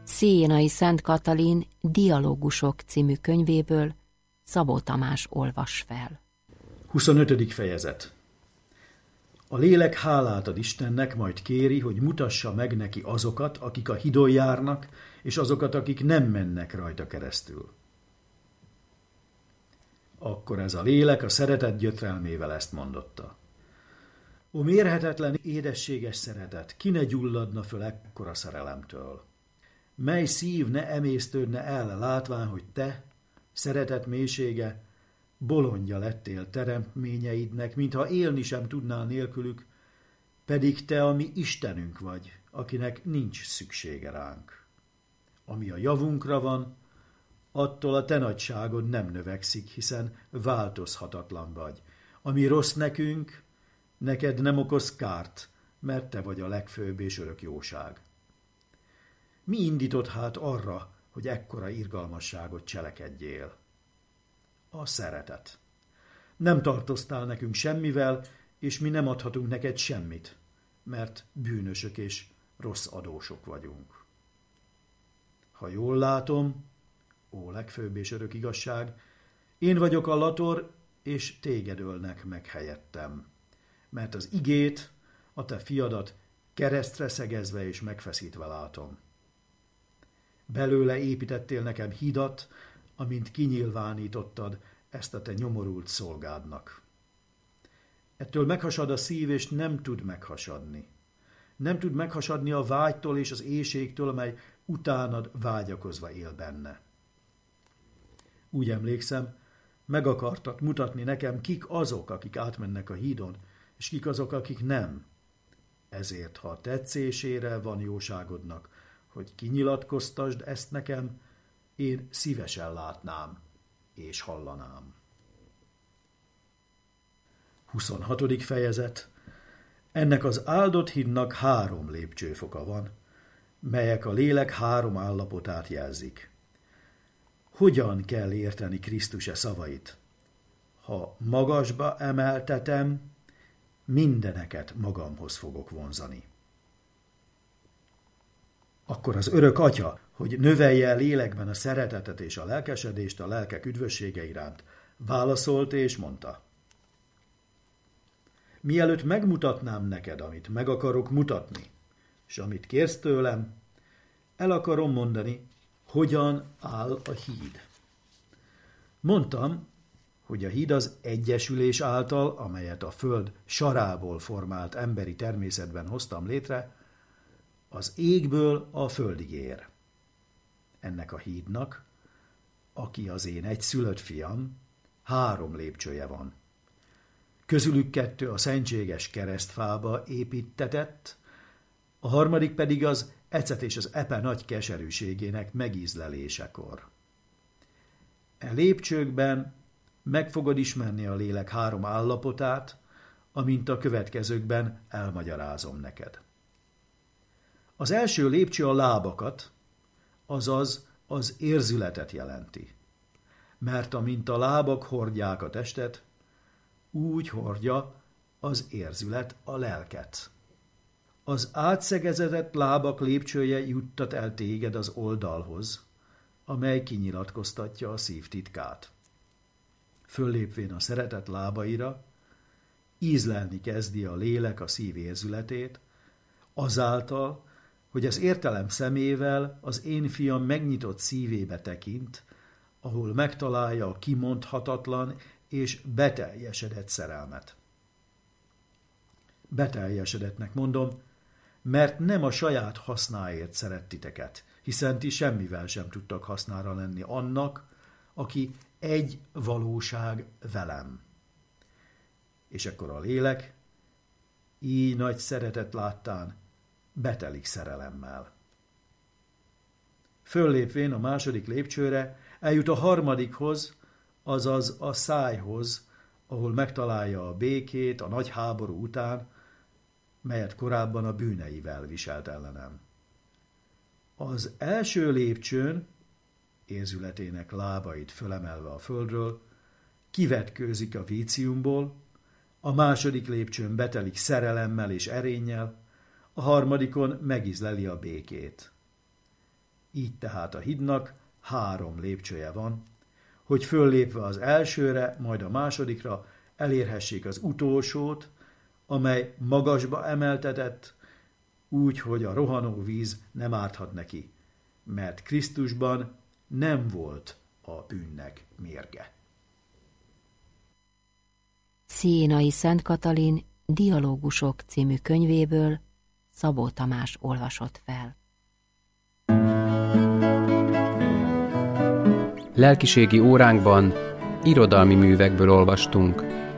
Szénai Szent Katalin Dialógusok című könyvéből Szabó Tamás olvas fel. 25. fejezet. A lélek hálát ad Istennek, majd kéri, hogy mutassa meg neki azokat, akik a hídon járnak, és azokat, akik nem mennek rajta keresztül. Akkor ez a lélek a szeretet gyötrelmével ezt mondotta. Ó, mérhetetlen, édességes szeretet, ki ne gyulladna föl ekkora szerelemtől? Mely szív ne emésztődne el, látván, hogy te, szeretet mélysége, bolondja lettél teremtményeidnek, mintha élni sem tudnál nélkülük, pedig te a mi Istenünk vagy, akinek nincs szüksége ránk. Ami a javunkra van, attól a te nagyságod nem növekszik, hiszen változhatatlan vagy. Ami rossz nekünk, neked nem okoz kárt, mert te vagy a legfőbb és örök jóság. Mi indított hát arra, hogy ekkora irgalmasságot cselekedjél? A szeretet. Nem tartoztál nekünk semmivel, és mi nem adhatunk neked semmit, mert bűnösök és rossz adósok vagyunk. Ha jól látom, ó legfőbb és örök igazság, én vagyok a lator, és téged ölnek meg helyettem, mert az igét, a te fiadat keresztre szegezve és megfeszítve látom. Belőle építettél nekem hidat, amint kinyilvánítottad ezt a te nyomorult szolgádnak. Ettől meghasad a szív, és nem tud meghasadni. Nem tud meghasadni a vágytól és az éhségtől, amely utánad vágyakozva él benne. Úgy emlékszem, meg akartad mutatni nekem, kik azok, akik átmennek a hídon, és kik azok, akik nem. Ezért, ha a tetszésére van jóságodnak, hogy kinyilatkoztasd ezt nekem, én szívesen látnám és hallanám. 26. fejezet. Ennek az áldott hídnak 3 lépcsőfoka van, melyek a lélek 3 állapotát jelzik. Hogyan kell érteni Krisztus szavait? Ha magasba emeltetem, mindeneket magamhoz fogok vonzani. Akkor az örök Atya, hogy növelje lélekben a szeretetet és a lelkesedést a lelkek üdvössége iránt, válaszolt és mondta: mielőtt megmutatnám neked, amit meg akarok mutatni, és amit kérsz tőlem, el akarom mondani, hogyan áll a híd. Mondtam, hogy a híd az egyesülés által, amelyet a föld sarából formált emberi természetben hoztam létre, az égből a földig ér. Ennek a hídnak, aki az én egyszülött fiam, 3 lépcsője van. Közülük 2 a szentséges keresztfába építtetett, a harmadik pedig az ecet és az epe nagy keserűségének megízlelésekor. E lépcsőkben meg fogod ismerni a lélek 3 állapotát, amint a következőkben elmagyarázom neked. Az első lépcső a lábakat, azaz az érzületet jelenti. Mert amint a lábak hordják a testet, úgy hordja az érzület a lelket. Az átszegezedett lábak lépcsője juttat el téged az oldalhoz, amely kinyilatkoztatja a szív titkát. Föllépvén a szeretet lábaira, ízlelni kezdi a lélek a szív érzületét, azáltal, hogy az értelem szemével az én fiam megnyitott szívébe tekint, ahol megtalálja a kimondhatatlan és beteljesedett szerelmet. Beteljesedetnek mondom, mert nem a saját hasznáért szeret titeket, hiszen ti semmivel sem tudtak hasznára lenni annak, aki egy valóság velem. És ekkor a lélek, így nagy szeretet láttán, betelik szerelemmel. Föllépvén a második lépcsőre eljut a harmadikhoz, azaz a szájhoz, ahol megtalálja a békét a nagy háború után, melyet korábban a bűneivel viselt ellenem. Az első lépcsőn, érzületének lábait fölemelve a földről, kivetkőzik a víciumból, a második lépcsőn betelik szerelemmel és erénnyel, a harmadikon megizleli a békét. Így tehát a hídnak 3 lépcsője van, hogy föllépve az elsőre, majd a másodikra elérhessék az utolsót, amely magasba emeltetett, úgy, hogy a rohanó víz nem árthat neki, mert Krisztusban nem volt a bűnnek mérge. Sziénai Szent Katalin Dialógusok című könyvéből Szabó Tamás olvasott fel. Lelkiségi óránkban irodalmi művekből olvastunk.